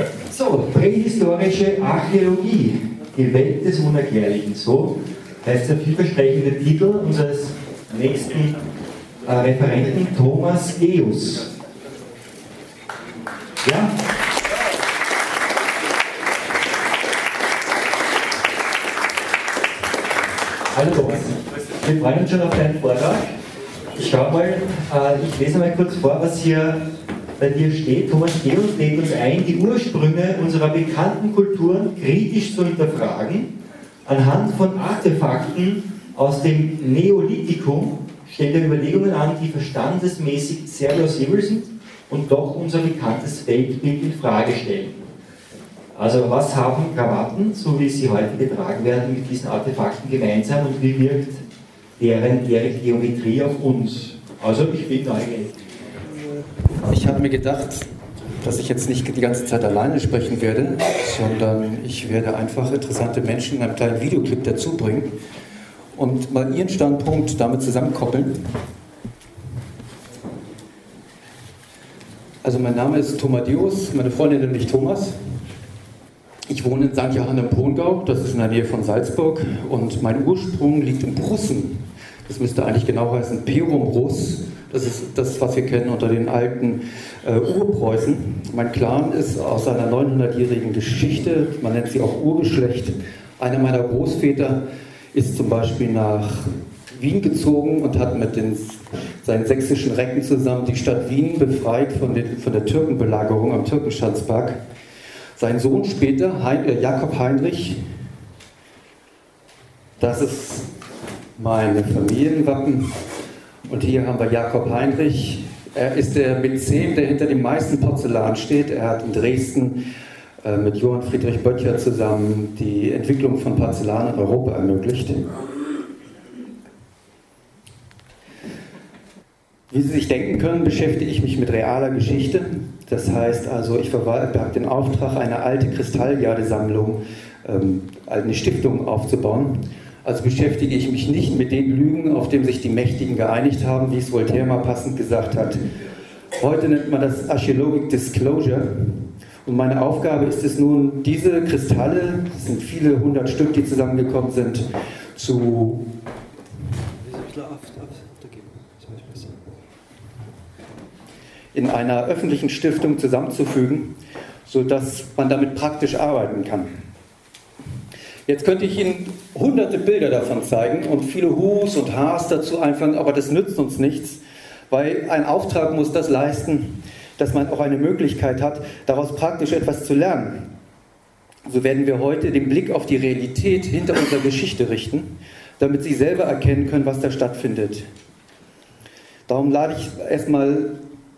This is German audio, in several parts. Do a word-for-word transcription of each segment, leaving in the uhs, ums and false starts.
So, prähistorische Archäologie, die Welt des Unerklärlichen. So heißt der vielversprechende Titel unseres nächsten äh, Referenten, Thomas Geus. Ja? Hallo Thomas, wir freuen uns schon auf deinen Vortrag. Ich schau mal, äh, ich lese mal kurz vor, was hier bei dir steht. Thomas Geus lädt uns ein, die Ursprünge unserer bekannten Kulturen kritisch zu hinterfragen. Anhand von Artefakten aus dem Neolithikum stellt er Überlegungen an, die verstandesmäßig sehr plausibel sind und doch unser bekanntes Weltbild in Frage stellen. Also was haben Krawatten, so wie sie heute getragen werden, mit diesen Artefakten gemeinsam und wie wirkt deren, deren Geometrie auf uns? Also ich bin neugierig. Ich habe mir gedacht, dass ich jetzt nicht die ganze Zeit alleine sprechen werde, sondern ich werde einfach interessante Menschen in einem kleinen Videoclip dazu bringen und mal ihren Standpunkt damit zusammenkoppeln. Also mein Name ist Thomas Geus, meine Freundin nennt mich Thomas. Ich wohne in Sankt Johann im Pongau, das ist in der Nähe von Salzburg, und mein Ursprung liegt in Prussen. Das müsste eigentlich genau heißen Perum Rus. Das ist das, was wir kennen unter den alten äh, Urpreußen. Mein Clan ist aus einer neunhundertjährigen Geschichte, man nennt sie auch Urgeschlecht. Einer meiner Großväter ist zum Beispiel nach Wien gezogen und hat mit den, seinen sächsischen Recken zusammen die Stadt Wien befreit von, den, von der Türkenbelagerung am Türkenschanzberg. Sein Sohn später, hein, äh, Jakob Heinrich, das ist meine Familienwappen. Und hier haben wir Jakob Heinrich. Er ist der Mäzen, der hinter dem meisten Porzellan steht. Er hat in Dresden äh, mit Johann Friedrich Böttcher zusammen die Entwicklung von Porzellan in Europa ermöglicht. Wie Sie sich denken können, beschäftige ich mich mit realer Geschichte. Das heißt also, ich habe den Auftrag, eine alte Kristalljadesammlung, ähm, eine Stiftung aufzubauen. Also beschäftige ich mich nicht mit den Lügen, auf denen sich die Mächtigen geeinigt haben, wie es Voltaire mal passend gesagt hat. Heute nennt man das Archaeologic Disclosure. Und meine Aufgabe ist es nun, diese Kristalle, es sind viele hundert Stück, die zusammengekommen sind, zu in einer öffentlichen Stiftung zusammenzufügen, sodass man damit praktisch arbeiten kann. Jetzt könnte ich Ihnen hunderte Bilder davon zeigen und viele Hus und Ha's dazu einfangen, aber das nützt uns nichts, weil ein Auftrag muss das leisten, dass man auch eine Möglichkeit hat, daraus praktisch etwas zu lernen. So werden wir heute den Blick auf die Realität hinter unserer Geschichte richten, damit Sie selber erkennen können, was da stattfindet. Darum lade ich erstmal...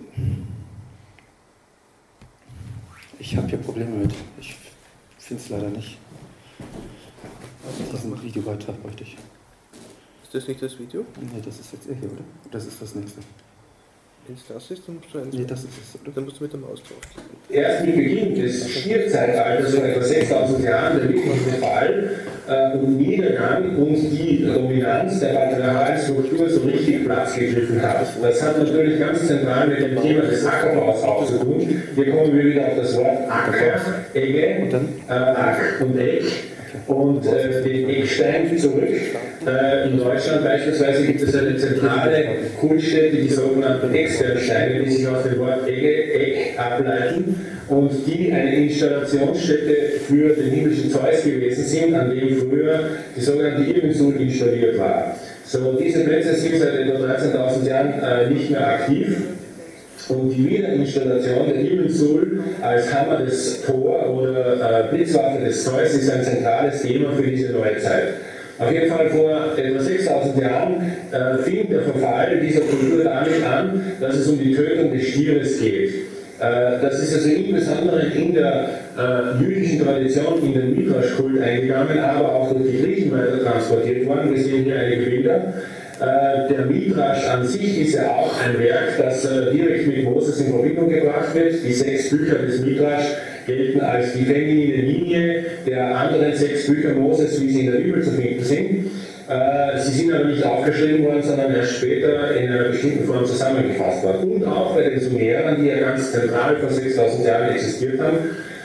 Ich habe hier Probleme mit. Ich finde es leider nicht. Diesen Videobeitrag bräuchte ich. Ist das nicht das Video? Nee, das ist jetzt er hier, oder? Das ist das nächste. Wenn es das ist, dann musst du eins. Nee, das ist es, oder? Dann musst du mit der Maus drauf. Erst mit Beginn des Stierzeitalters, so etwa sechstausend Jahren, der wirkliche Fall äh, und Niedergang und die Dominanz der patriarchalen Struktur so richtig Platz gegriffen hat. Das hat natürlich ganz zentral mit dem Thema des Ackerbaus auch zu tun. Hier kommen wir wieder auf das Wort Acker, Egge, äh, Ack und Eck. Und äh, den Eckstein zurück. Äh, in Deutschland beispielsweise gibt es eine zentrale Kultstätte, die sogenannten Externsteine, die sich aus dem Wort Egge, Eck ableiten und die eine Installationsstätte für den himmlischen Zeus gewesen sind, an dem früher die sogenannte Irminsul installiert war. So, diese Plätze sind seit etwa dreizehntausend Jahren äh, nicht mehr aktiv. Und die Wiederinstallation der Irminsul als Hammer des Thor oder äh, Blitzwaffe des Zeus ist ein zentrales Thema für diese neue Zeit. Auf jeden Fall vor etwa sechstausend Jahren äh, fing der Verfall dieser Kultur damit an, dass es um die Tötung des Stieres geht. Äh, das ist also insbesondere in der äh, jüdischen Tradition in den Midrash-Kult eingegangen, aber auch durch die Griechen weiter transportiert worden. Wir sehen hier einige Bilder. Der Midrash an sich ist ja auch ein Werk, das direkt mit Moses in Verbindung gebracht wird. Die sechs Bücher des Midrash gelten als die feminine Linie der anderen sechs Bücher Moses, wie sie in der Bibel zu finden sind. Sie sind aber nicht aufgeschrieben worden, sondern erst später in einer bestimmten Form zusammengefasst worden. Und auch bei den Sumerern, die ja ganz zentral vor sechstausend Jahren existiert haben,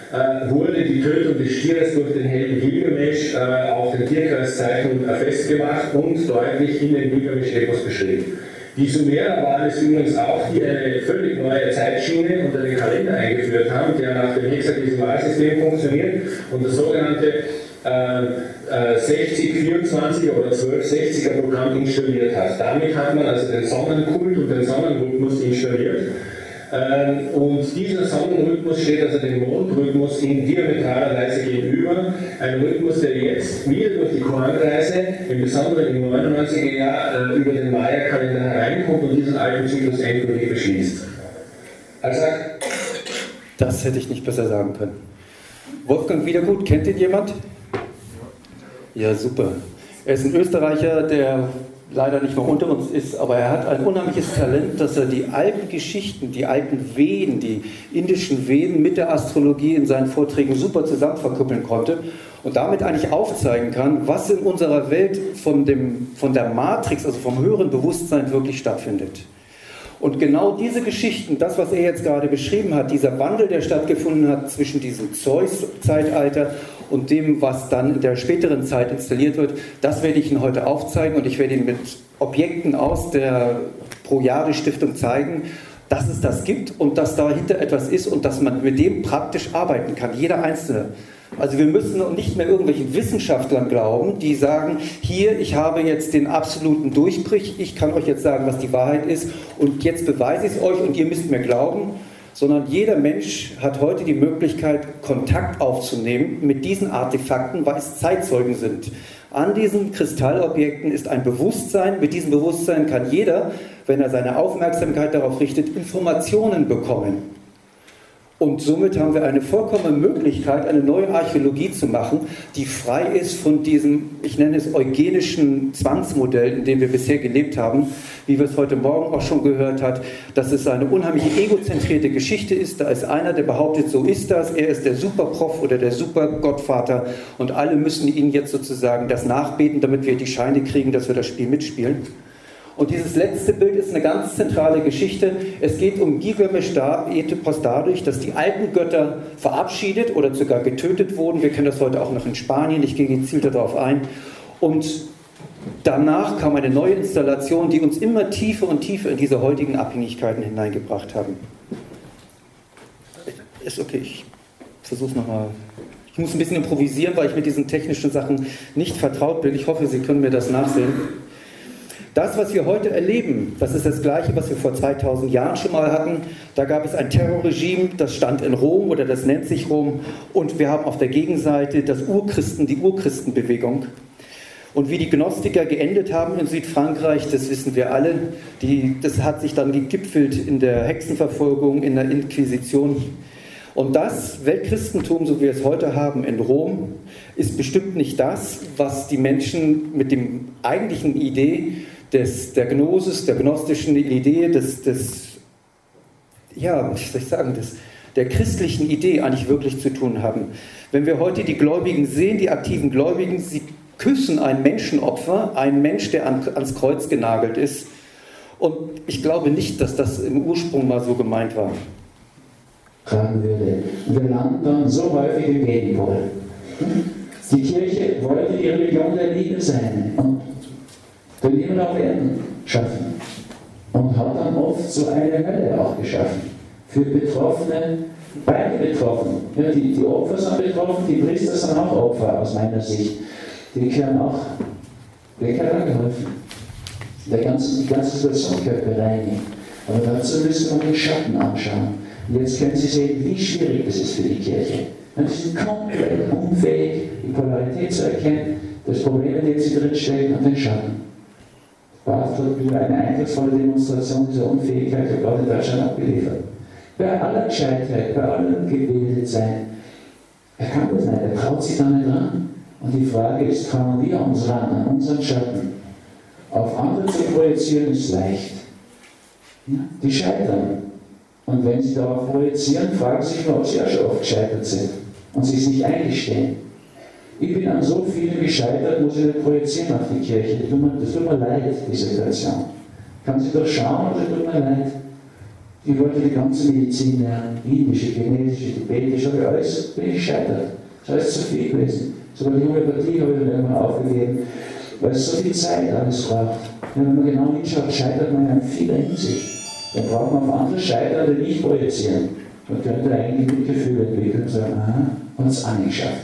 äh, wurde die Tötung des Stieres durch den Helden Gilgamesch äh, auf den Tierkreiszeichen äh, festgemacht und deutlich in den Gilgamesch-Epos beschrieben. Die Sumerer waren es übrigens auch, die eine völlig neue Zeitschiene unter den Kalender eingeführt haben, der nach dem Hexadecimalsystem funktioniert und das sogenannte äh, äh, sechzig vierundzwanziger oder zwölf sechziger Programm installiert hat. Damit hat man also den Sonnenkult und den Sonnenrhythmus installiert. Ähm, und dieser Sonnenrhythmus steht also dem Mondrhythmus in diametraler Weise gegenüber. Ein Rhythmus, der jetzt wieder durch die Kornreise, im Besonderen im neunundneunziger Jahr, äh, über den Maya-Kalender hereinkommt und diesen alten Zyklus endgültig beschließt. Also, das hätte ich nicht besser sagen können. Wolfgang Wiedergut, kennt ihn jemand? Ja, super. Er ist ein Österreicher, der leider nicht mehr unter uns ist, aber er hat ein unheimliches Talent, dass er die alten Geschichten, die alten Veden, die indischen Veden mit der Astrologie in seinen Vorträgen super zusammen verkuppeln konnte und damit eigentlich aufzeigen kann, was in unserer Welt von, dem, von der Matrix, also vom höheren Bewusstsein wirklich stattfindet. Und genau diese Geschichten, das, was er jetzt gerade beschrieben hat, dieser Wandel, der stattgefunden hat zwischen diesem Zeus-Zeitalter und dem, was dann in der späteren Zeit installiert wird, das werde ich Ihnen heute aufzeigen und ich werde Ihnen mit Objekten aus der Projade-Stiftung zeigen, dass es das gibt und dass dahinter etwas ist und dass man mit dem praktisch arbeiten kann, jeder Einzelne. Also wir müssen nicht mehr irgendwelchen Wissenschaftlern glauben, die sagen, hier, ich habe jetzt den absoluten Durchbruch, ich kann euch jetzt sagen, was die Wahrheit ist und jetzt beweise ich es euch und ihr müsst mir glauben, sondern jeder Mensch hat heute die Möglichkeit, Kontakt aufzunehmen mit diesen Artefakten, weil es Zeitzeugen sind. An diesen Kristallobjekten ist ein Bewusstsein, mit diesem Bewusstsein kann jeder, wenn er seine Aufmerksamkeit darauf richtet, Informationen bekommen. Und somit haben wir eine vollkommene Möglichkeit, eine neue Archäologie zu machen, die frei ist von diesem, ich nenne es eugenischen Zwangsmodell, in dem wir bisher gelebt haben, wie wir es heute Morgen auch schon gehört haben, dass es eine unheimliche egozentrierte Geschichte ist. Da ist einer, der behauptet, so ist das, er ist der Superprof oder der Supergottvater und alle müssen ihn jetzt sozusagen das nachbeten, damit wir die Scheine kriegen, dass wir das Spiel mitspielen. Und dieses letzte Bild ist eine ganz zentrale Geschichte. Es geht um Gilgamesch-Epos dadurch, dass die alten Götter verabschiedet oder sogar getötet wurden. Wir kennen das heute auch noch in Spanien, ich gehe gezielt darauf ein. Und danach kam eine neue Installation, die uns immer tiefer und tiefer in diese heutigen Abhängigkeiten hineingebracht haben. Ist okay, ich versuche es nochmal. Ich muss ein bisschen improvisieren, weil ich mit diesen technischen Sachen nicht vertraut bin. Ich hoffe, Sie können mir das nachsehen. Das, was wir heute erleben, das ist das Gleiche, was wir vor zweitausend Jahren schon mal hatten. Da gab es ein Terrorregime, das stand in Rom oder das nennt sich Rom. Und wir haben auf der Gegenseite das Urchristen, die Urchristenbewegung. Und wie die Gnostiker geendet haben in Südfrankreich, das wissen wir alle. Die, das hat sich dann gegipfelt in der Hexenverfolgung, in der Inquisition. Und das Weltchristentum, so wie wir es heute haben in Rom, ist bestimmt nicht das, was die Menschen mit dem eigentlichen Idee des, der Gnosis, der gnostischen Idee, des, des ja, wie soll ich sagen, des, der christlichen Idee eigentlich wirklich zu tun haben. Wenn wir heute die Gläubigen sehen, die aktiven Gläubigen, sie küssen ein Menschenopfer, einen Mensch, der an, ans Kreuz genagelt ist. Und ich glaube nicht, dass das im Ursprung mal so gemeint war. Tragen würde. Und wir landen dann so häufig im Gegenpol. Die Kirche wollte die Religion der Liebe sein und den Himmel auf Erden schaffen. Und hat dann oft so eine Hölle auch geschaffen. Für Betroffene, beide betroffen. Ja, die, die Opfer sind betroffen, die Priester sind auch Opfer aus meiner Sicht. Die können auch, wer kann da geholfen? Der ganze, die ganze Situation gehört bereinigt. Aber dazu müssen wir den Schatten anschauen. Und jetzt können Sie sehen, wie schwierig das ist für die Kirche. Und sie sind komplett unfähig, die Polarität zu erkennen, das Problem, in dem sie drinstecken, und den Schatten. Barth hat wieder eine eindrucksvolle Demonstration dieser Unfähigkeit für Gott in Deutschland abgeliefert. Bei aller Gescheitheit, bei allem Gebildetsein, er kann das nicht, er traut sich da nicht ran. Und die Frage ist, trauen wir uns ran, an unseren Schatten? Auf andere zu projizieren ist leicht. Ja, die scheitern. Und wenn sie darauf projizieren, fragen sie sich mal, ob sie auch schon oft gescheitert sind und sie es nicht eingestehen. Ich bin an so vielen gescheitert, muss ich nicht projizieren auf die Kirche. Das tut mir, das tut mir leid, die Situation. Kann sie doch schauen, das tut mir leid. Ich wollte die ganze Medizin lernen, indische, chinesische, tibetische, aber alles bin ich gescheitert. Das ist alles zu viel gewesen. Sogar die Homöopathie habe ich dann irgendwann aufgegeben, weil es so viel Zeit alles braucht. Ja, wenn man genau hinschaut, scheitert man ja in vieler Hinsicht. Dann braucht man auf andere Scheitern, die nicht projizieren. Man könnte eigentlich Mitgefühl entwickeln und sagen, aha, und es auch nicht geschafft.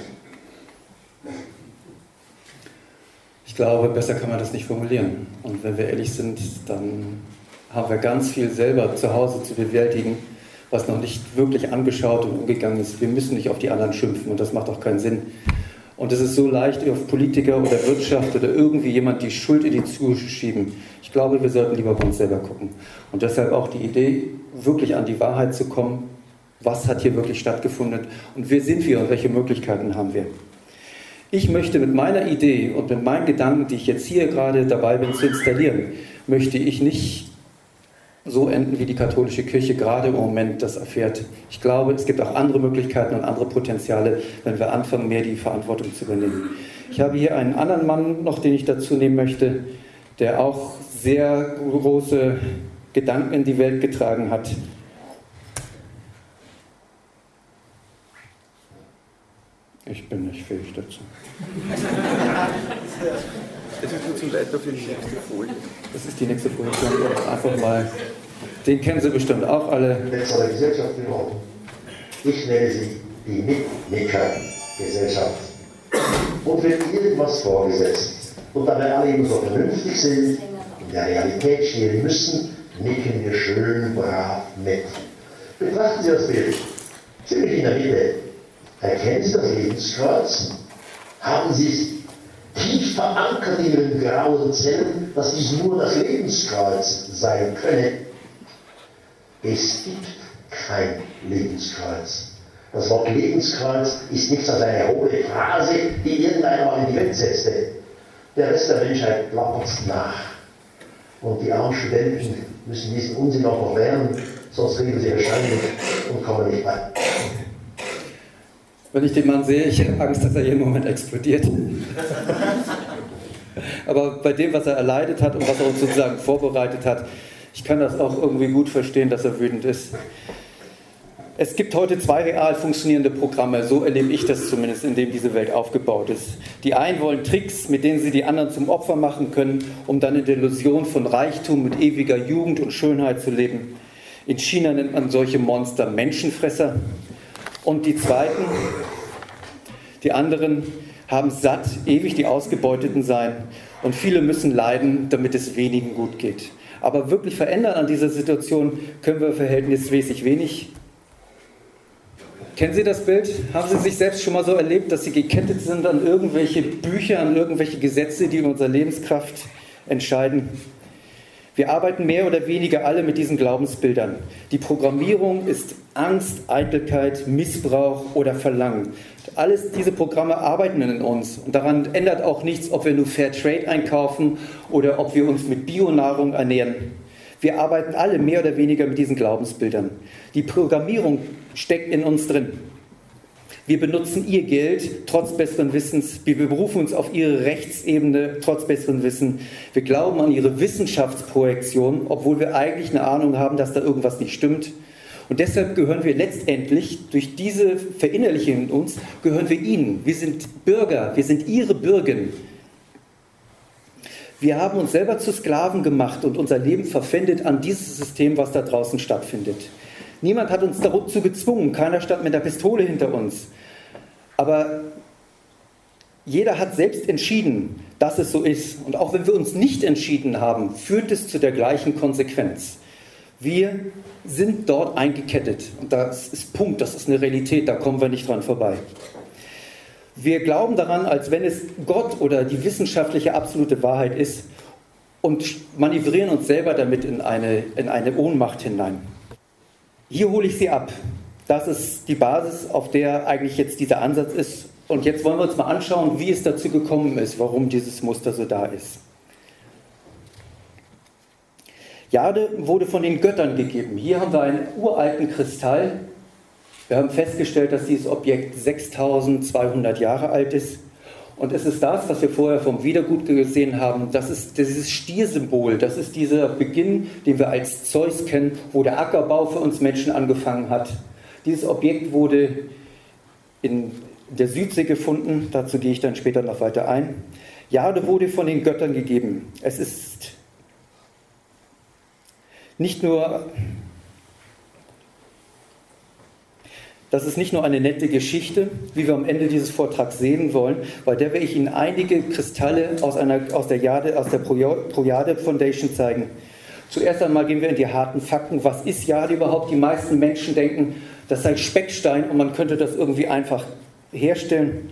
Ich glaube, besser kann man das nicht formulieren. Und wenn wir ehrlich sind, dann haben wir ganz viel selber zu Hause zu bewältigen, was noch nicht wirklich angeschaut und umgegangen ist. Wir müssen nicht auf die anderen schimpfen und das macht auch keinen Sinn. Und es ist so leicht, auf Politiker oder Wirtschaft oder irgendwie jemand die Schuld in die Schuhe schieben. Ich glaube, wir sollten lieber bei uns selber gucken. Und deshalb auch die Idee, wirklich an die Wahrheit zu kommen, was hat hier wirklich stattgefunden und wer sind wir und welche Möglichkeiten haben wir. Ich möchte mit meiner Idee und mit meinen Gedanken, die ich jetzt hier gerade dabei bin zu installieren, möchte ich nicht so enden, wie die katholische Kirche gerade im Moment das erfährt. Ich glaube, es gibt auch andere Möglichkeiten und andere Potenziale, wenn wir anfangen, mehr die Verantwortung zu übernehmen. Ich habe hier einen anderen Mann noch, den ich dazu nehmen möchte, der auch sehr große Gedanken in die Welt getragen hat. Ich bin nicht fähig dazu. Es ist nur zum Leiter für die nächste Folie. Das ist die nächste Folie. Einfach mal. Den kennen Sie bestimmt auch alle. Bessere Gesellschaft geworden. Ich nenne sie die Mitnicker-Gesellschaft. Und wird irgendwas vorgesetzt und dabei alle immer so vernünftig sind, in der Realität stehen müssen, nicken wir schön brav mit. Betrachten Sie das Bild. Ziemlich in der Mitte. Erkennen Sie das Lebenskreuz? Haben Sie es tief verankert in Ihren grauen Zellen, dass dies nur das Lebenskreuz sein könne? Es gibt kein Lebenskreuz. Das Wort Lebenskreuz ist nichts als eine hohle Phrase, die irgendeiner mal in die Welt setzte. Der Rest der Menschheit plappert nach. Und die armen Studenten müssen diesen Unsinn auch noch lernen, sonst kriegen sie wahrscheinlich und kommen nicht bei. Wenn ich den Mann sehe, ich habe Angst, dass er jeden Moment explodiert. Aber bei dem, was er erleidet hat und was er uns sozusagen vorbereitet hat, ich kann das auch irgendwie gut verstehen, dass er wütend ist. Es gibt heute zwei real funktionierende Programme, so erlebe ich das zumindest, in dem diese Welt aufgebaut ist. Die einen wollen Tricks, mit denen sie die anderen zum Opfer machen können, um dann in der Illusion von Reichtum mit ewiger Jugend und Schönheit zu leben. In China nennt man solche Monster Menschenfresser. Und die zweiten, die anderen, haben satt, ewig die Ausgebeuteten sein. Und viele müssen leiden, damit es wenigen gut geht. Aber wirklich verändern an dieser Situation können wir verhältnismäßig wenig. Kennen Sie das Bild? Haben Sie sich selbst schon mal so erlebt, dass Sie gekettet sind an irgendwelche Bücher, an irgendwelche Gesetze, die in unserer Lebenskraft entscheiden? Wir arbeiten mehr oder weniger alle mit diesen Glaubensbildern. Die Programmierung ist Angst, Eitelkeit, Missbrauch oder Verlangen. Alles diese Programme arbeiten in uns. Und daran ändert auch nichts, ob wir nur Fair Trade einkaufen oder ob wir uns mit Bionahrung ernähren. Wir arbeiten alle mehr oder weniger mit diesen Glaubensbildern. Die Programmierung steckt in uns drin. Wir benutzen ihr Geld trotz besseren Wissens. Wir berufen uns auf ihre Rechtsebene trotz besseren Wissens. Wir glauben an ihre Wissenschaftsprojektion, obwohl wir eigentlich eine Ahnung haben, dass da irgendwas nicht stimmt. Und deshalb gehören wir letztendlich, durch diese Verinnerlichung in uns, gehören wir ihnen. Wir sind Bürger, wir sind ihre Bürgen. Wir haben uns selber zu Sklaven gemacht und unser Leben verpfändet an dieses System, was da draußen stattfindet. Niemand hat uns dazu gezwungen, keiner stand mit der Pistole hinter uns. Aber jeder hat selbst entschieden, dass es so ist. Und auch wenn wir uns nicht entschieden haben, führt es zu der gleichen Konsequenz. Wir sind dort eingekettet. Und das ist Punkt, das ist eine Realität, da kommen wir nicht dran vorbei. Wir glauben daran, als wenn es Gott oder die wissenschaftliche absolute Wahrheit ist und manövrieren uns selber damit in eine, in eine Ohnmacht hinein. Hier hole ich Sie ab. Das ist die Basis, auf der eigentlich jetzt dieser Ansatz ist. Und jetzt wollen wir uns mal anschauen, wie es dazu gekommen ist, warum dieses Muster so da ist. Jade wurde von den Göttern gegeben. Hier haben wir einen uralten Kristall. Wir haben festgestellt, dass dieses Objekt sechstausendzweihundert Jahre alt ist. Und es ist das, was wir vorher vom Wiedergut gesehen haben, das ist dieses Stiersymbol, das ist dieser Beginn, den wir als Zeus kennen, wo der Ackerbau für uns Menschen angefangen hat. Dieses Objekt wurde in der Südsee gefunden, dazu gehe ich dann später noch weiter ein. Jade wurde von den Göttern gegeben. Es ist nicht nur... Das ist nicht nur eine nette Geschichte, wie wir am Ende dieses Vortrags sehen wollen, bei der werde ich Ihnen einige Kristalle aus, einer, aus der Jade, aus der Projade Foundation zeigen. Zuerst einmal gehen wir in die harten Fakten. Was ist Jade überhaupt? Die meisten Menschen denken, das sei Speckstein und man könnte das irgendwie einfach herstellen.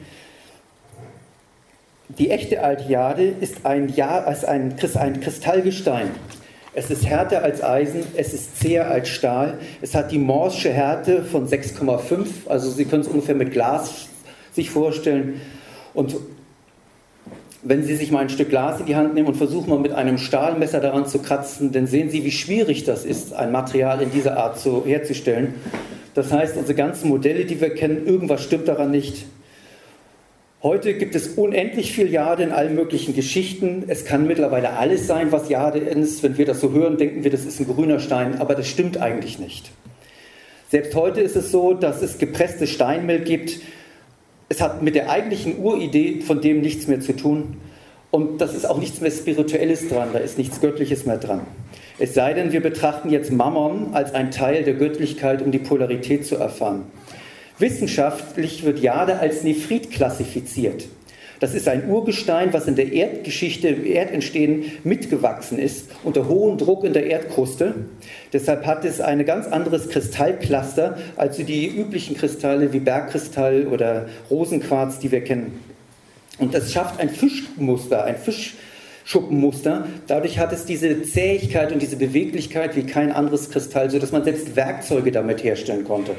Die echte alte Jade ist ein, ja, ist ein, ein Kristallgestein. Es ist härter als Eisen, es ist zäher als Stahl, es hat die Morsche Härte von sechs Komma fünf, also Sie können es ungefähr mit Glas sich vorstellen. Und wenn Sie sich mal ein Stück Glas in die Hand nehmen und versuchen mal mit einem Stahlmesser daran zu kratzen, dann sehen Sie, wie schwierig das ist, ein Material in dieser Art zu, herzustellen. Das heißt, unsere ganzen Modelle, die wir kennen, irgendwas stimmt daran nicht. Heute gibt es unendlich viel Jade in allen möglichen Geschichten. Es kann mittlerweile alles sein, was Jade ist. Wenn wir das so hören, denken wir, das ist ein grüner Stein, aber das stimmt eigentlich nicht. Selbst heute ist es so, dass es gepresstes Steinmehl gibt. Es hat mit der eigentlichen Uridee von dem nichts mehr zu tun. Und das ist auch nichts mehr Spirituelles dran, da ist nichts Göttliches mehr dran. Es sei denn, wir betrachten jetzt Mammon als ein Teil der Göttlichkeit, um die Polarität zu erfahren. Wissenschaftlich wird Jade als Nephrit klassifiziert. Das ist ein Urgestein, was in der Erdgeschichte, im Erdentstehen mitgewachsen ist, unter hohem Druck in der Erdkruste. Deshalb hat es ein ganz anderes Kristallcluster als die üblichen Kristalle wie Bergkristall oder Rosenquarz, die wir kennen. Und das schafft ein Fischmuster, ein Fischschuppenmuster. Dadurch hat es diese Zähigkeit und diese Beweglichkeit wie kein anderes Kristall, sodass man selbst Werkzeuge damit herstellen konnte.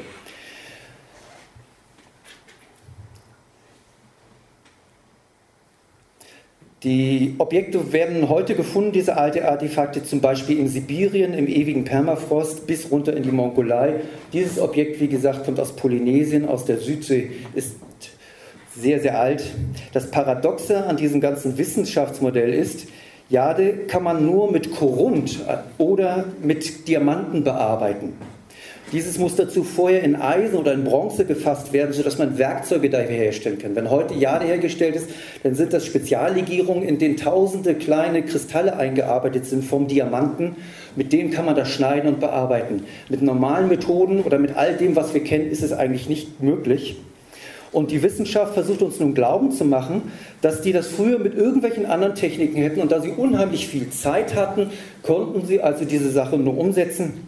Die Objekte werden heute gefunden, diese alten Artefakte, zum Beispiel in Sibirien, im ewigen Permafrost, bis runter in die Mongolei. Dieses Objekt, wie gesagt, kommt aus Polynesien, aus der Südsee, ist sehr, sehr alt. Das Paradoxe an diesem ganzen Wissenschaftsmodell ist, Jade kann man nur mit Korund oder mit Diamanten bearbeiten. Dieses muss dazu vorher in Eisen oder in Bronze gefasst werden, sodass man Werkzeuge dafür herstellen kann. Wenn heute Jade hergestellt ist, dann sind das Speziallegierungen, in denen tausende kleine Kristalle eingearbeitet sind vom Diamanten. Mit denen kann man das schneiden und bearbeiten. Mit normalen Methoden oder mit all dem, was wir kennen, ist es eigentlich nicht möglich. Und die Wissenschaft versucht uns nun glauben zu machen, dass die das früher mit irgendwelchen anderen Techniken hätten. Und da sie unheimlich viel Zeit hatten, konnten sie also diese Sache nur umsetzen.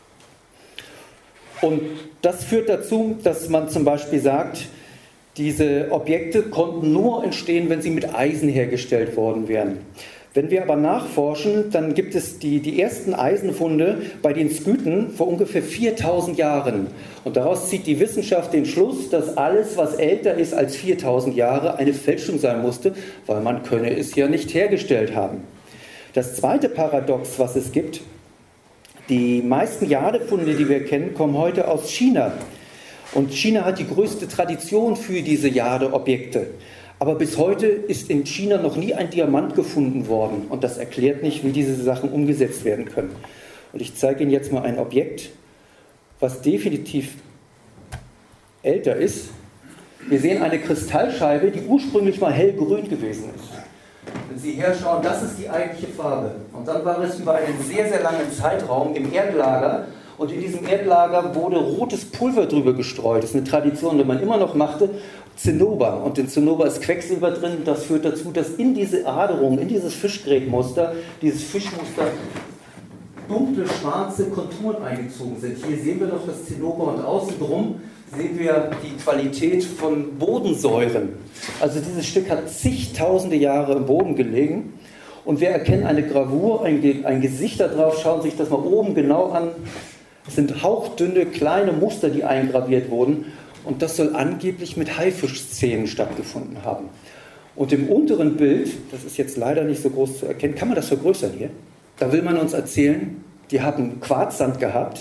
Und das führt dazu, dass man zum Beispiel sagt, diese Objekte konnten nur entstehen, wenn sie mit Eisen hergestellt worden wären. Wenn wir aber nachforschen, dann gibt es die, die ersten Eisenfunde bei den Skythen vor ungefähr viertausend Jahren. Und daraus zieht die Wissenschaft den Schluss, dass alles, was älter ist als viertausend Jahre, eine Fälschung sein musste, weil man könne es ja nicht hergestellt haben. Das zweite Paradox, was es gibt: Die meisten Jadefunde, die wir kennen, kommen heute aus China. Und China hat die größte Tradition für diese Jadeobjekte. Aber bis heute ist in China noch nie ein Diamant gefunden worden. Und das erklärt nicht, wie diese Sachen umgesetzt werden können. Und ich zeige Ihnen jetzt mal ein Objekt, was definitiv älter ist. Wir sehen eine Kristallscheibe, die ursprünglich mal hellgrün gewesen ist. Wenn Sie herschauen, das ist die eigentliche Farbe. Und dann war es über einen sehr, sehr langen Zeitraum im Erdlager. Und in diesem Erdlager wurde rotes Pulver drüber gestreut. Das ist eine Tradition, die man immer noch machte. Zinnober. Und in Zinnober ist Quecksilber drin. Das führt dazu, dass in diese Aderung, in dieses Fischgrätmuster, dieses Fischmuster dunkle, schwarze Konturen eingezogen sind. Hier sehen wir noch das Zinnober und außen drum sehen wir die Qualität von Bodensäuren. Also dieses Stück hat zigtausende Jahre im Boden gelegen. Und wir erkennen eine Gravur, ein, ein Gesicht da drauf, schauen sich das mal oben genau an. Es sind hauchdünne, kleine Muster, die eingraviert wurden. Und das soll angeblich mit Haifischzähnen stattgefunden haben. Und im unteren Bild, das ist jetzt leider nicht so groß zu erkennen, kann man das vergrößern hier? Da will man uns erzählen, die haben Quarzsand gehabt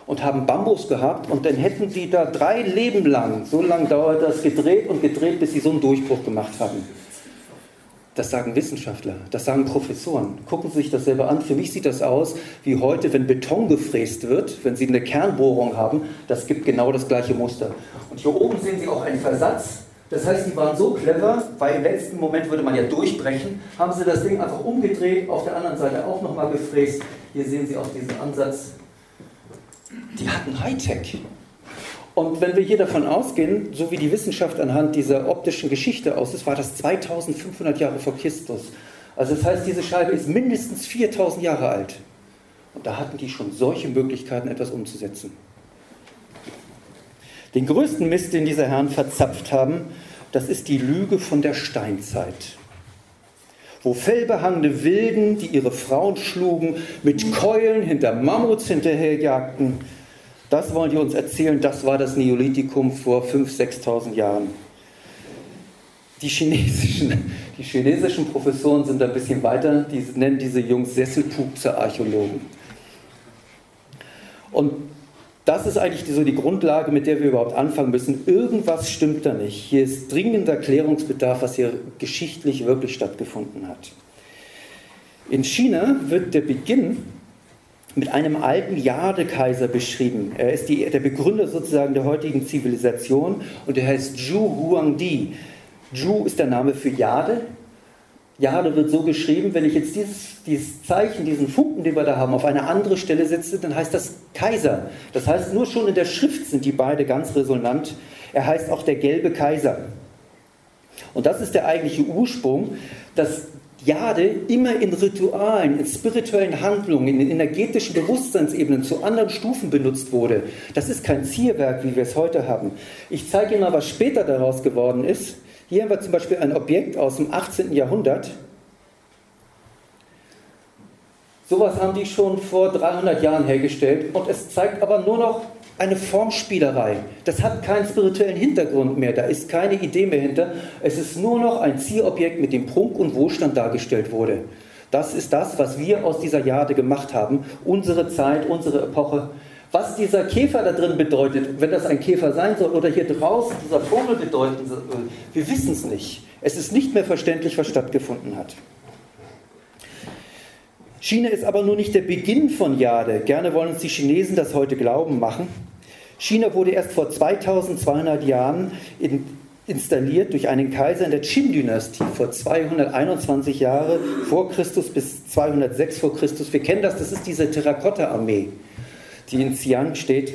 und haben Bambus gehabt und dann hätten sie da drei Leben lang, so lange dauert das, gedreht und gedreht, bis sie so einen Durchbruch gemacht haben. Das sagen Wissenschaftler, das sagen Professoren. Gucken Sie sich das selber an. Für mich sieht das aus wie heute, wenn Beton gefräst wird, wenn Sie eine Kernbohrung haben, das gibt genau das gleiche Muster. Und hier oben sehen Sie auch einen Versatz. Das heißt, die waren so clever, weil im letzten Moment würde man ja durchbrechen, haben sie das Ding einfach umgedreht, auf der anderen Seite auch nochmal gefräst. Hier sehen Sie auch diesen Ansatz. Die hatten Hightech. Und wenn wir hier davon ausgehen, so wie die Wissenschaft anhand dieser optischen Geschichte aus ist, war das zweitausendfünfhundert Jahre vor Christus. Also das heißt, diese Scheibe ist mindestens viertausend Jahre alt. Und da hatten die schon solche Möglichkeiten, etwas umzusetzen. Den größten Mist, den diese Herren verzapft haben, das ist die Lüge von der Steinzeit. Wo fellbehangene Wilden, die ihre Frauen schlugen, mit Keulen hinter Mammuts hinterherjagten, das wollen die uns erzählen, das war das Neolithikum vor fünftausend, sechstausend Jahren. Die chinesischen, die chinesischen Professoren sind ein bisschen weiter, die nennen diese Jungs Sesselpupser Archäologen. Und das ist eigentlich so die Grundlage, mit der wir überhaupt anfangen müssen. Irgendwas stimmt da nicht. Hier ist dringender Klärungsbedarf, was hier geschichtlich wirklich stattgefunden hat. In China wird der Beginn mit einem alten Jade-Kaiser beschrieben. Er ist die, der Begründer sozusagen der heutigen Zivilisation und er heißt Zhu Huangdi. Zhu ist der Name für Jade. Jade wird so geschrieben, wenn ich jetzt dieses, dieses Zeichen, diesen Funken, den wir da haben, auf eine andere Stelle setze, dann heißt das Kaiser. Das heißt, nur schon in der Schrift sind die beide ganz resonant. Er heißt auch der gelbe Kaiser. Und das ist der eigentliche Ursprung, dass Jade immer in Ritualen, in spirituellen Handlungen, in energetischen Bewusstseinsebenen zu anderen Stufen benutzt wurde. Das ist kein Zierwerk, wie wir es heute haben. Ich zeige Ihnen mal, was später daraus geworden ist. Hier haben wir zum Beispiel ein Objekt aus dem achtzehnten Jahrhundert. Sowas haben die schon vor dreihundert Jahren hergestellt und es zeigt aber nur noch eine Formspielerei. Das hat keinen spirituellen Hintergrund mehr, da ist keine Idee mehr hinter. Es ist nur noch ein Zierobjekt, mit dem Prunk und Wohlstand dargestellt wurde. Das ist das, was wir aus dieser Jade gemacht haben. Unsere Zeit, unsere Epoche. Was dieser Käfer da drin bedeutet, wenn das ein Käfer sein soll, oder hier draußen dieser Vogel bedeuten soll, wir wissen es nicht. Es ist nicht mehr verständlich, was stattgefunden hat. China ist aber nur nicht der Beginn von Jade. Gerne wollen uns die Chinesen das heute glauben machen. China wurde erst vor zweitausendzweihundert Jahren in, installiert durch einen Kaiser in der Qin-Dynastie vor zweihunderteinundzwanzig Jahre vor Christus bis zweihundertsechs vor Christus. Wir kennen das, das ist diese Terrakotta-Armee, die in Xi'an steht.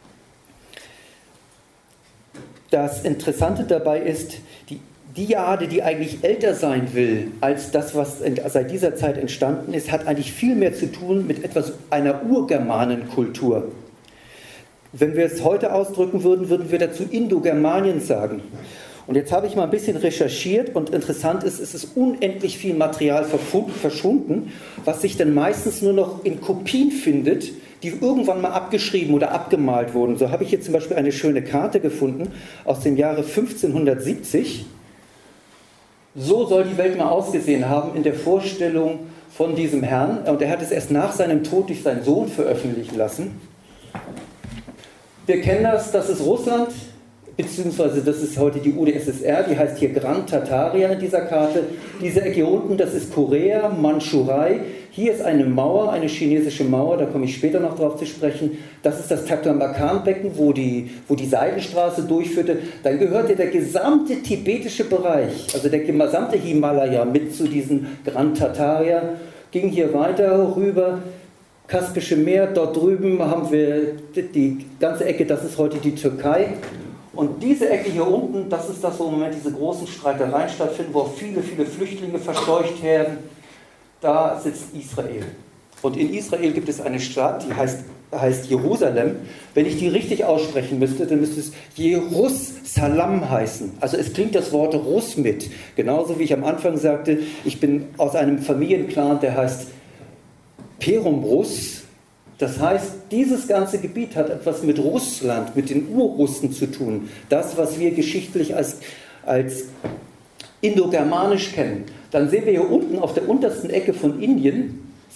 Das Interessante dabei ist, die, die Jade, die eigentlich älter sein will als das, was seit dieser Zeit entstanden ist, hat eigentlich viel mehr zu tun mit etwas einer Urgermanenkultur. Wenn wir es heute ausdrücken würden, würden wir dazu Indogermanien sagen. Und jetzt habe ich mal ein bisschen recherchiert und interessant ist, es ist unendlich viel Material verschwunden, was sich dann meistens nur noch in Kopien findet, die irgendwann mal abgeschrieben oder abgemalt wurden. So habe ich hier zum Beispiel eine schöne Karte gefunden aus dem Jahre fünfzehnhundertsiebzig. So soll die Welt mal ausgesehen haben in der Vorstellung von diesem Herrn. Und er hat es erst nach seinem Tod durch seinen Sohn veröffentlichen lassen. Wir kennen das, das ist Russland, beziehungsweise das ist heute die U d S S R, die heißt hier Gran Tataria in dieser Karte. Diese Ecke hier unten, das ist Korea, Mandschurei. Hier ist eine Mauer, eine chinesische Mauer, da komme ich später noch drauf zu sprechen. Das ist das Taklamakan-Becken, wo die, wo die Seidenstraße durchführte. Dann gehörte der gesamte tibetische Bereich, also der gesamte Himalaya mit zu diesen Gran Tataria, ging hier weiter rüber. Kaspische Meer, dort drüben haben wir die ganze Ecke, das ist heute die Türkei. Und diese Ecke hier unten, das ist das, wo im Moment diese großen Streitereien stattfinden, wo viele, viele Flüchtlinge verscheucht werden. Da sitzt Israel. Und in Israel gibt es eine Stadt, die heißt, heißt Jerusalem. Wenn ich die richtig aussprechen müsste, dann müsste es Jerusalem heißen. Also es klingt das Wort Russ mit. Genauso wie ich am Anfang sagte, ich bin aus einem Familienclan, der heißt Perumbrus. Das heißt, dieses ganze Gebiet hat etwas mit Russland, mit den Urrussen zu tun. Das, was wir geschichtlich als, als indogermanisch kennen. Dann sehen wir hier unten auf der untersten Ecke von Indien,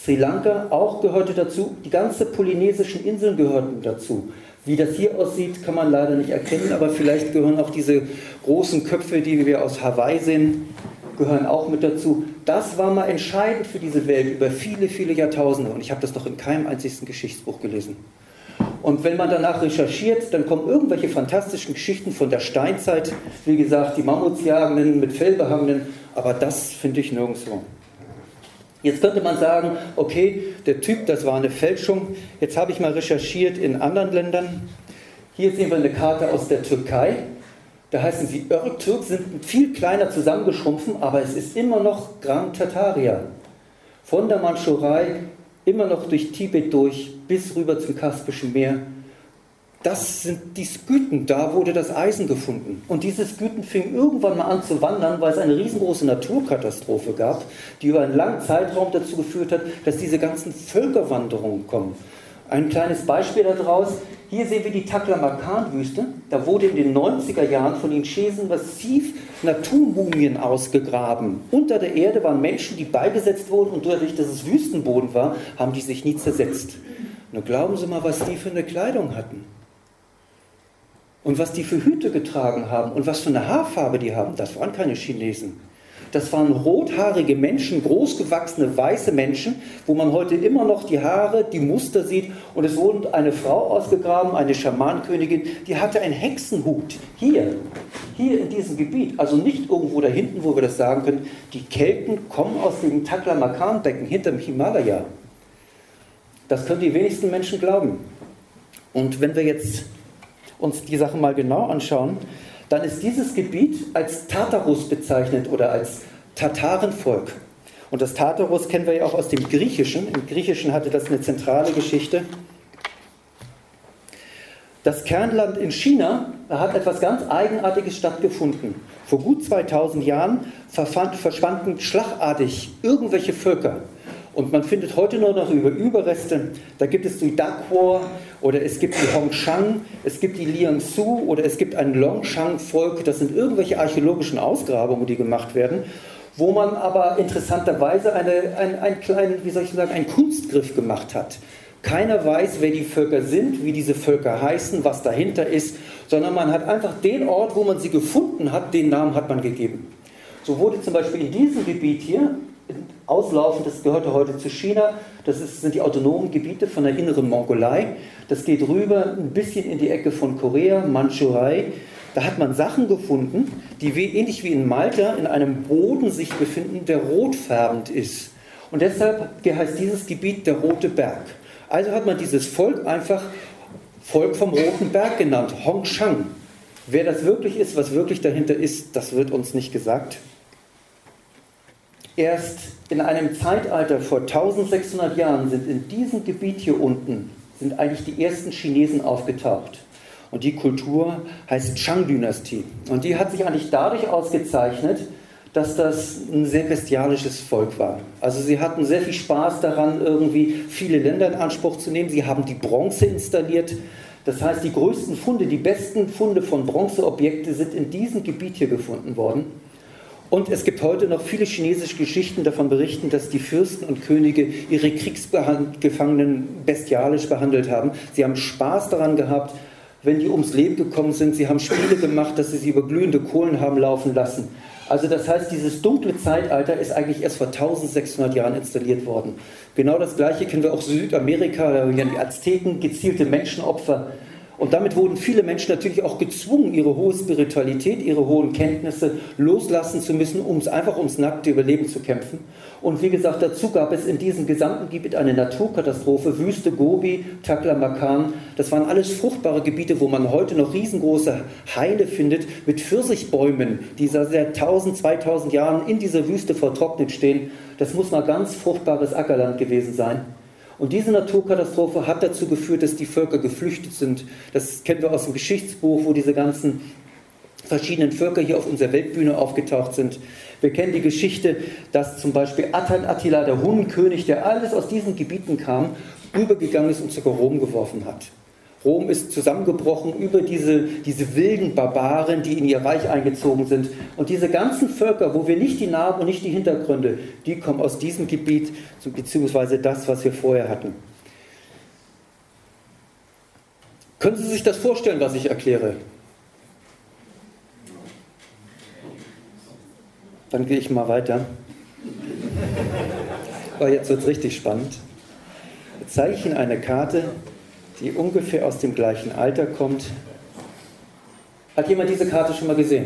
Sri Lanka auch gehörte dazu, die ganzen polynesischen Inseln gehörten dazu. Wie das hier aussieht, kann man leider nicht erkennen, aber vielleicht gehören auch diese großen Köpfe, die wir aus Hawaii sehen, gehören auch mit dazu. Das war mal entscheidend für diese Welt über viele, viele Jahrtausende. Und ich habe das noch in keinem einzigen Geschichtsbuch gelesen. Und wenn man danach recherchiert, dann kommen irgendwelche fantastischen Geschichten von der Steinzeit. Wie gesagt, die Mammutsjagenden mit Fellbehangenen. Aber das finde ich nirgendwo. Jetzt könnte man sagen, okay, der Typ, das war eine Fälschung. Jetzt habe ich mal recherchiert in anderen Ländern. Hier sehen wir eine Karte aus der Türkei. Da heißen sie Öztürk, sind viel kleiner zusammengeschrumpfen, aber es ist immer noch Grand Tataria. Von der Mandschurei, immer noch durch Tibet durch, bis rüber zum Kaspischen Meer. Das sind die Skythen, da wurde das Eisen gefunden. Und diese Skythen fingen irgendwann mal an zu wandern, weil es eine riesengroße Naturkatastrophe gab, die über einen langen Zeitraum dazu geführt hat, dass diese ganzen Völkerwanderungen kommen. Ein kleines Beispiel daraus, hier sehen wir die Taklamakan-Wüste. Da wurde in den neunziger Jahren von den Chinesen massiv Naturmumien ausgegraben. Unter der Erde waren Menschen, die beigesetzt wurden und dadurch, dass es Wüstenboden war, haben die sich nie zersetzt. Nur glauben Sie mal, was die für eine Kleidung hatten. Und was die für Hüte getragen haben und was für eine Haarfarbe die haben, das waren keine Chinesen. Das waren rothaarige Menschen, großgewachsene weiße Menschen, wo man heute immer noch die Haare, die Muster sieht. Und es wurde eine Frau ausgegraben, eine Schamanenkönigin, die hatte einen Hexenhut. Hier, hier in diesem Gebiet, also nicht irgendwo da hinten, wo wir das sagen können. Die Kelten kommen aus dem Taklamakan-Becken hinterm Himalaya. Das können die wenigsten Menschen glauben. Und wenn wir jetzt uns die Sache mal genau anschauen, dann ist dieses Gebiet als Tartarus bezeichnet oder als Tatarenvolk. Und das Tartarus kennen wir ja auch aus dem Griechischen. Im Griechischen hatte das eine zentrale Geschichte. Das Kernland in China, da hat etwas ganz Eigenartiges stattgefunden. Vor gut zweitausend Jahren verfand, verschwanden schlagartig irgendwelche Völker. Und man findet heute nur noch über Überreste, da gibt es die Dakwor oder es gibt die Hongshan, es gibt die Liangsu oder es gibt ein Longshan-Volk. Das sind irgendwelche archäologischen Ausgrabungen, die gemacht werden, wo man aber interessanterweise eine, einen, einen kleinen, wie soll ich sagen, einen Kunstgriff gemacht hat. Keiner weiß, wer die Völker sind, wie diese Völker heißen, was dahinter ist, sondern man hat einfach den Ort, wo man sie gefunden hat, den Namen hat man gegeben. So wurde zum Beispiel in diesem Gebiet hier, auslaufend, das gehörte heute zu China, das ist, sind die autonomen Gebiete von der inneren Mongolei, das geht rüber ein bisschen in die Ecke von Korea, Mandschurei. Da hat man Sachen gefunden, die wie, ähnlich wie in Malta in einem Boden sich befinden, der rotfärbend ist. Und deshalb heißt dieses Gebiet der Rote Berg. Also hat man dieses Volk einfach Volk vom Roten Berg genannt, Hongshan. Wer das wirklich ist, was wirklich dahinter ist, das wird uns nicht gesagt. Erst in einem Zeitalter vor eintausendsechshundert Jahren sind in diesem Gebiet hier unten sind eigentlich die ersten Chinesen aufgetaucht. Und die Kultur heißt Shang-Dynastie. Und die hat sich eigentlich dadurch ausgezeichnet, dass das ein sehr bestialisches Volk war. Also sie hatten sehr viel Spaß daran, irgendwie viele Länder in Anspruch zu nehmen. Sie haben die Bronze installiert. Das heißt, die größten Funde, die besten Funde von Bronzeobjekten sind in diesem Gebiet hier gefunden worden. Und es gibt heute noch viele chinesische Geschichten davon berichten, dass die Fürsten und Könige ihre Kriegsgefangenen bestialisch behandelt haben. Sie haben Spaß daran gehabt, wenn die ums Leben gekommen sind. Sie haben Spiele gemacht, dass sie sie über glühende Kohlen haben laufen lassen. Also das heißt, dieses dunkle Zeitalter ist eigentlich erst vor eintausendsechshundert Jahren installiert worden. Genau das Gleiche kennen wir auch in Südamerika, da haben die Azteken, gezielte Menschenopfer. Und damit wurden viele Menschen natürlich auch gezwungen, ihre hohe Spiritualität, ihre hohen Kenntnisse loslassen zu müssen, um es einfach ums nackte Überleben zu kämpfen. Und wie gesagt, dazu gab es in diesem gesamten Gebiet eine Naturkatastrophe, Wüste, Gobi, Taklamakan. Das waren alles fruchtbare Gebiete, wo man heute noch riesengroße Haine findet mit Pfirsichbäumen, die seit tausend, zweitausend Jahren in dieser Wüste vertrocknet stehen. Das muss mal ganz fruchtbares Ackerland gewesen sein. Und diese Naturkatastrophe hat dazu geführt, dass die Völker geflüchtet sind. Das kennen wir aus dem Geschichtsbuch, wo diese ganzen verschiedenen Völker hier auf unserer Weltbühne aufgetaucht sind. Wir kennen die Geschichte, dass zum Beispiel Atan Attila, der Hunnenkönig, der alles aus diesen Gebieten kam, rübergegangen ist und sogar Rom geworfen hat. Rom ist zusammengebrochen über diese, diese wilden Barbaren, die in ihr Reich eingezogen sind. Und diese ganzen Völker, wo wir nicht die Namen und nicht die Hintergründe, die kommen aus diesem Gebiet, beziehungsweise das, was wir vorher hatten. Können Sie sich das vorstellen, was ich erkläre? Dann gehe ich mal weiter. Aber jetzt wird es richtig spannend. Jetzt zeige ich Ihnen eine Karte, die ungefähr aus dem gleichen Alter kommt. Hat jemand diese Karte schon mal gesehen?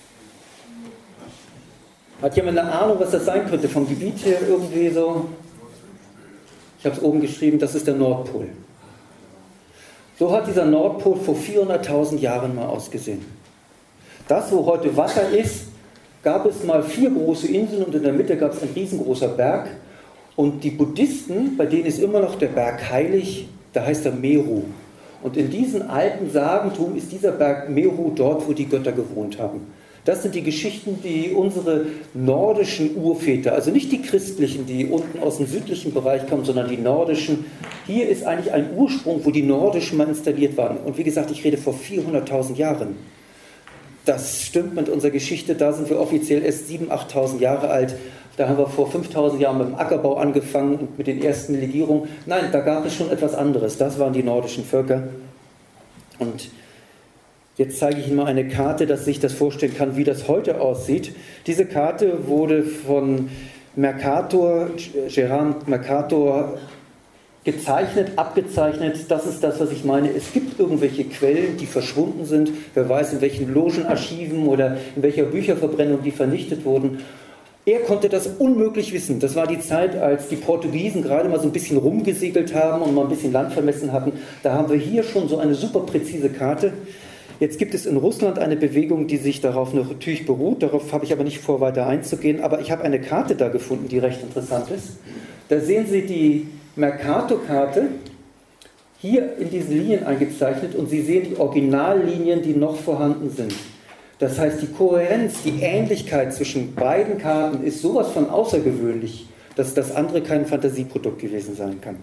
Hat jemand eine Ahnung, was das sein könnte? Vom Gebiet her irgendwie so? Ich habe es oben geschrieben, das ist der Nordpol. So hat dieser Nordpol vor vierhunderttausend Jahren mal ausgesehen. Das, wo heute Wasser ist, gab es mal vier große Inseln und in der Mitte gab es ein riesengroßer Berg. Und die Buddhisten, bei denen ist immer noch der Berg heilig, da heißt er Meru. Und in diesem alten Sagentum ist dieser Berg Meru dort, wo die Götter gewohnt haben. Das sind die Geschichten, die unsere nordischen Urväter, also nicht die christlichen, die unten aus dem südlichen Bereich kommen, sondern die nordischen. Hier ist eigentlich ein Ursprung, wo die nordischen mal installiert waren. Und wie gesagt, ich rede vor vierhunderttausend Jahren. Das stimmt mit unserer Geschichte, da sind wir offiziell erst siebentausend, achttausend Jahre alt. Da haben wir vor fünftausend Jahren mit dem Ackerbau angefangen und mit den ersten Legierungen. Nein, da gab es schon etwas anderes. Das waren die nordischen Völker. Und jetzt zeige ich Ihnen mal eine Karte, dass sich das vorstellen kann, wie das heute aussieht. Diese Karte wurde von Mercator, Gerard Mercator, gezeichnet, abgezeichnet. Das ist das, was ich meine. Es gibt irgendwelche Quellen, die verschwunden sind. Wer weiß, in welchen Logenarchiven oder in welcher Bücherverbrennung die vernichtet wurden. Er konnte das unmöglich wissen. Das war die Zeit, als die Portugiesen gerade mal so ein bisschen rumgesegelt haben und mal ein bisschen Land vermessen hatten. Da haben wir hier schon so eine super präzise Karte. Jetzt gibt es in Russland eine Bewegung, die sich darauf natürlich beruht. Darauf habe ich aber nicht vor, weiter einzugehen. Aber ich habe eine Karte da gefunden, die recht interessant ist. Da sehen Sie die Mercator-Karte hier in diesen Linien eingezeichnet und Sie sehen die Originallinien, die noch vorhanden sind. Das heißt, die Kohärenz, die Ähnlichkeit zwischen beiden Karten ist sowas von außergewöhnlich, dass das andere kein Fantasieprodukt gewesen sein kann.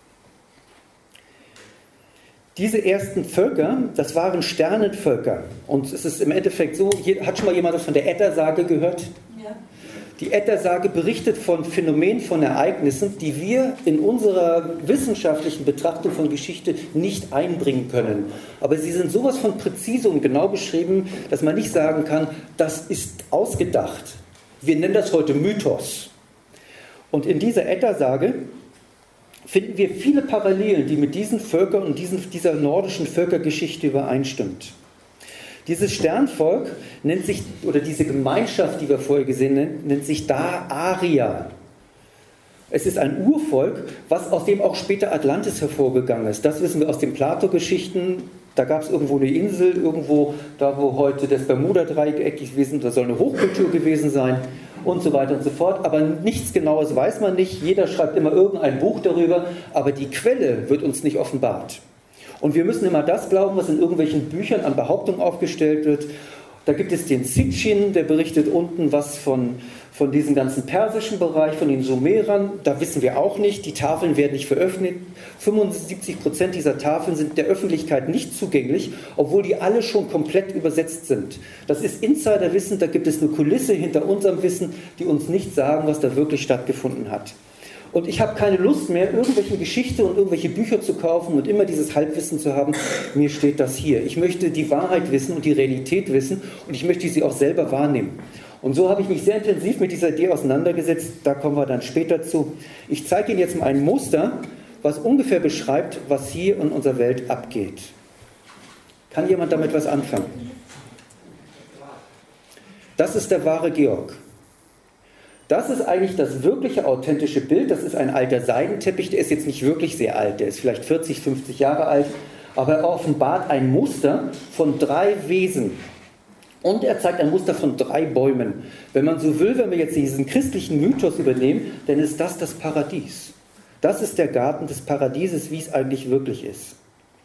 Diese ersten Völker, das waren Sternenvölker. Und es ist im Endeffekt so, hat schon mal jemand von der Äther-Sage gehört? Ja. Die Äther-Sage berichtet von Phänomenen, von Ereignissen, die wir in unserer wissenschaftlichen Betrachtung von Geschichte nicht einbringen können. Aber sie sind sowas von präzise und genau beschrieben, dass man nicht sagen kann, das ist ausgedacht. Wir nennen das heute Mythos. Und in dieser Äther-Sage finden wir viele Parallelen, die mit diesen Völkern und diesen, dieser nordischen Völkergeschichte übereinstimmt. Dieses Sternvolk nennt sich, oder diese Gemeinschaft, die wir vorher gesehen haben, nennt sich Da-Aria. Es ist ein Urvolk, was aus dem auch später Atlantis hervorgegangen ist. Das wissen wir aus den Plato-Geschichten. Da gab es irgendwo eine Insel, irgendwo da, wo heute das Bermuda-Dreieck gewesen ist, da soll eine Hochkultur gewesen sein und so weiter und so fort. Aber nichts Genaues weiß man nicht. Jeder schreibt immer irgendein Buch darüber, aber die Quelle wird uns nicht offenbart. Und wir müssen immer das glauben, was in irgendwelchen Büchern an Behauptungen aufgestellt wird. Da gibt es den Sitchin, der berichtet unten was von, von diesem ganzen persischen Bereich, von den Sumerern. Da wissen wir auch nicht, die Tafeln werden nicht veröffentlicht. fünfundsiebzig Prozent dieser Tafeln sind der Öffentlichkeit nicht zugänglich, obwohl die alle schon komplett übersetzt sind. Das ist Insiderwissen, da gibt es eine Kulisse hinter unserem Wissen, die uns nicht sagen, was da wirklich stattgefunden hat. Und ich habe keine Lust mehr, irgendwelche Geschichte und irgendwelche Bücher zu kaufen und immer dieses Halbwissen zu haben. Mir steht das hier. Ich möchte die Wahrheit wissen und die Realität wissen und ich möchte sie auch selber wahrnehmen. Und so habe ich mich sehr intensiv mit dieser Idee auseinandergesetzt. Da kommen wir dann später zu. Ich zeige Ihnen jetzt mal ein Muster, was ungefähr beschreibt, was hier in unserer Welt abgeht. Kann jemand damit was anfangen? Das ist der wahre Georg. Das ist eigentlich das wirkliche, authentische Bild. Das ist ein alter Seidenteppich, der ist jetzt nicht wirklich sehr alt, der ist vielleicht vierzig, fünfzig Jahre alt, aber er offenbart ein Muster von drei Wesen. Und er zeigt ein Muster von drei Bäumen. Wenn man so will, wenn wir jetzt diesen christlichen Mythos übernehmen, dann ist das das Paradies. Das ist der Garten des Paradieses, wie es eigentlich wirklich ist.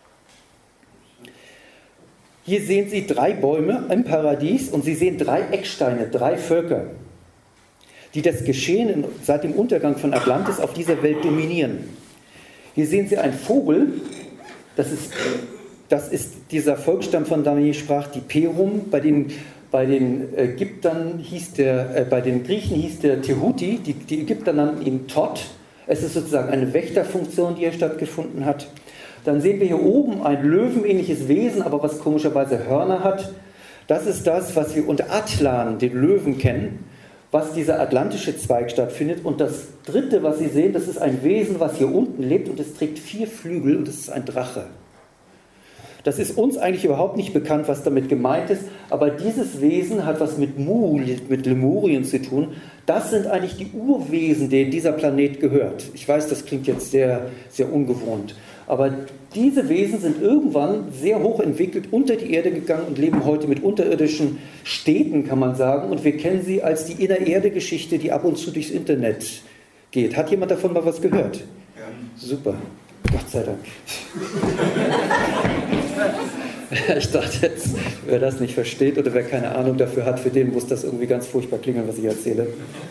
Hier sehen Sie drei Bäume im Paradies und Sie sehen drei Ecksteine, drei Völker, die das Geschehen seit dem Untergang von Atlantis auf dieser Welt dominieren. Hier sehen Sie einen Vogel, das ist das ist dieser Volksstamm, von dem ich sprach, die Perum. Bei den, bei den Ägyptern hieß der, äh, bei den Griechen hieß der Tehuti, die, die Ägypter nannten ihn Tot. Es ist sozusagen eine Wächterfunktion, die hier stattgefunden hat. Dann sehen wir hier oben ein löwenähnliches Wesen, aber was komischerweise Hörner hat. Das ist das, was wir unter Atlan, den Löwen, kennen, was dieser atlantische Zweig stattfindet. Und das dritte, was Sie sehen, das ist ein Wesen, was hier unten lebt und es trägt vier Flügel und es ist ein Drache. Das ist uns eigentlich überhaupt nicht bekannt, was damit gemeint ist, aber dieses Wesen hat was mit Mu, mit Lemurien zu tun. Das sind eigentlich die Urwesen, denen dieser Planet gehört. Ich weiß, das klingt jetzt sehr, sehr ungewohnt, aber diese Wesen sind irgendwann sehr hoch entwickelt unter die Erde gegangen und leben heute mit unterirdischen Städten, kann man sagen, und wir kennen sie als die Innererde-Geschichte, die ab und zu durchs Internet geht. Hat jemand davon mal was gehört? Ja. Super. Gott sei Dank. Ich dachte jetzt, wer das nicht versteht oder wer keine Ahnung dafür hat, für den muss das irgendwie ganz furchtbar klingeln, was ich erzähle.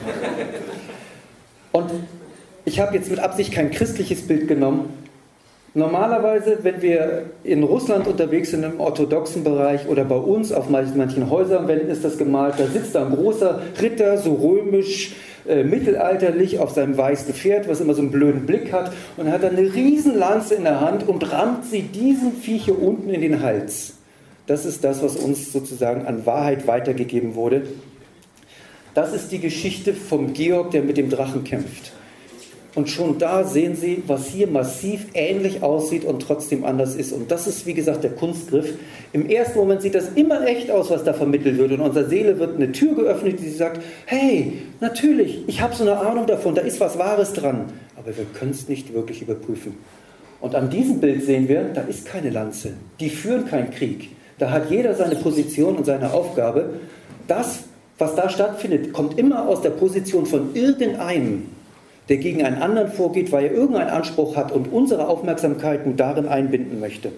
Und ich habe jetzt mit Absicht kein christliches Bild genommen. Normalerweise, wenn wir in Russland unterwegs sind, im orthodoxen Bereich oder bei uns auf manchen Häuserwänden ist das gemalt, da sitzt da ein großer Ritter, so römisch, äh, mittelalterlich auf seinem weißen Pferd, was immer so einen blöden Blick hat, und hat dann eine Riesenlanze in der Hand und rammt sie diesem Viech hier unten in den Hals. Das ist das, was uns sozusagen an Wahrheit weitergegeben wurde. Das ist die Geschichte vom Georg, der mit dem Drachen kämpft. Und schon da sehen Sie, was hier massiv ähnlich aussieht und trotzdem anders ist. Und das ist, wie gesagt, der Kunstgriff. Im ersten Moment sieht das immer echt aus, was da vermittelt wird. Und unserer Seele wird eine Tür geöffnet, die sagt, hey, natürlich, ich habe so eine Ahnung davon, da ist was Wahres dran. Aber wir können es nicht wirklich überprüfen. Und an diesem Bild sehen wir, da ist keine Lanze. Die führen keinen Krieg. Da hat jeder seine Position und seine Aufgabe. Das, was da stattfindet, kommt immer aus der Position von irgendeinem, der gegen einen anderen vorgeht, weil er irgendeinen Anspruch hat und unsere Aufmerksamkeiten darin einbinden möchte.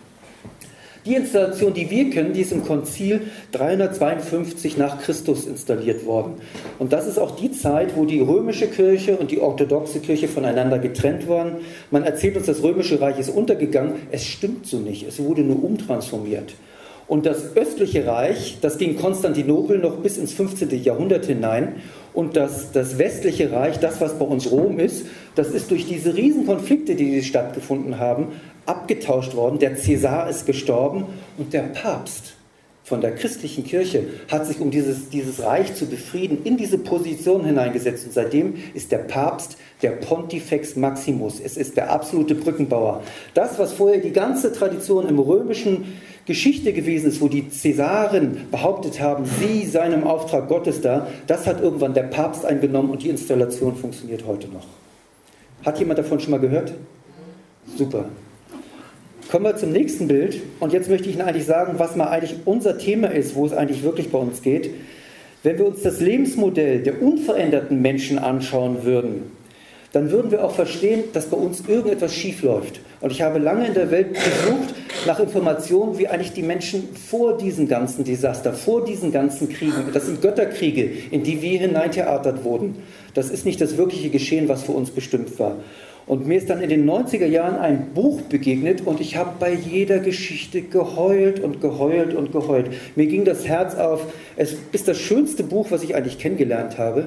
Die Installation, die wir kennen, die ist im Konzil dreihundertzweiundfünfzig nach Christus installiert worden. Und das ist auch die Zeit, wo die römische Kirche und die orthodoxe Kirche voneinander getrennt waren. Man erzählt uns, das römische Reich ist untergegangen. Es stimmt so nicht, es wurde nur umtransformiert. Und das östliche Reich, das ging Konstantinopel noch bis ins fünfzehnte Jahrhundert hinein. Und das, das westliche Reich, das, was bei uns Rom ist, das ist durch diese Riesenkonflikte, die stattgefunden haben, abgetauscht worden. Der Cäsar ist gestorben und der Papst von der christlichen Kirche hat sich, um dieses, dieses Reich zu befrieden, in diese Position hineingesetzt. Und seitdem ist der Papst der Pontifex Maximus. Es ist der absolute Brückenbauer. Das, was vorher die ganze Tradition im römischen Geschichte gewesen ist, wo die Cäsaren behauptet haben, sie seien im Auftrag Gottes da, das hat irgendwann der Papst eingenommen und die Installation funktioniert heute noch. Hat jemand davon schon mal gehört? Super. Kommen wir zum nächsten Bild und jetzt möchte ich Ihnen eigentlich sagen, was mal eigentlich unser Thema ist, wo es eigentlich wirklich bei uns geht. Wenn wir uns das Lebensmodell der unveränderten Menschen anschauen würden, dann würden wir auch verstehen, dass bei uns irgendetwas schief läuft. Und ich habe lange in der Welt gesucht nach Informationen, wie eigentlich die Menschen vor diesem ganzen Desaster, vor diesen ganzen Kriegen, das sind Götterkriege, in die wir hineintheatert wurden. Das ist nicht das wirkliche Geschehen, was für uns bestimmt war. Und mir ist dann in den neunziger Jahren ein Buch begegnet und ich habe bei jeder Geschichte geheult und geheult und geheult. Mir ging das Herz auf. Es ist das schönste Buch, was ich eigentlich kennengelernt habe.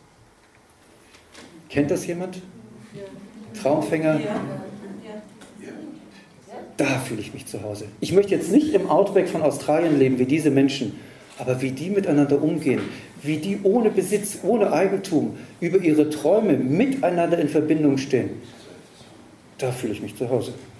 Kennt das jemand? Ja. Traumfänger? Ja. Da fühle ich mich zu Hause. Ich möchte jetzt nicht im Outback von Australien leben wie diese Menschen, aber wie die miteinander umgehen, wie die ohne Besitz, ohne Eigentum über ihre Träume miteinander in Verbindung stehen, da fühle ich mich zu Hause.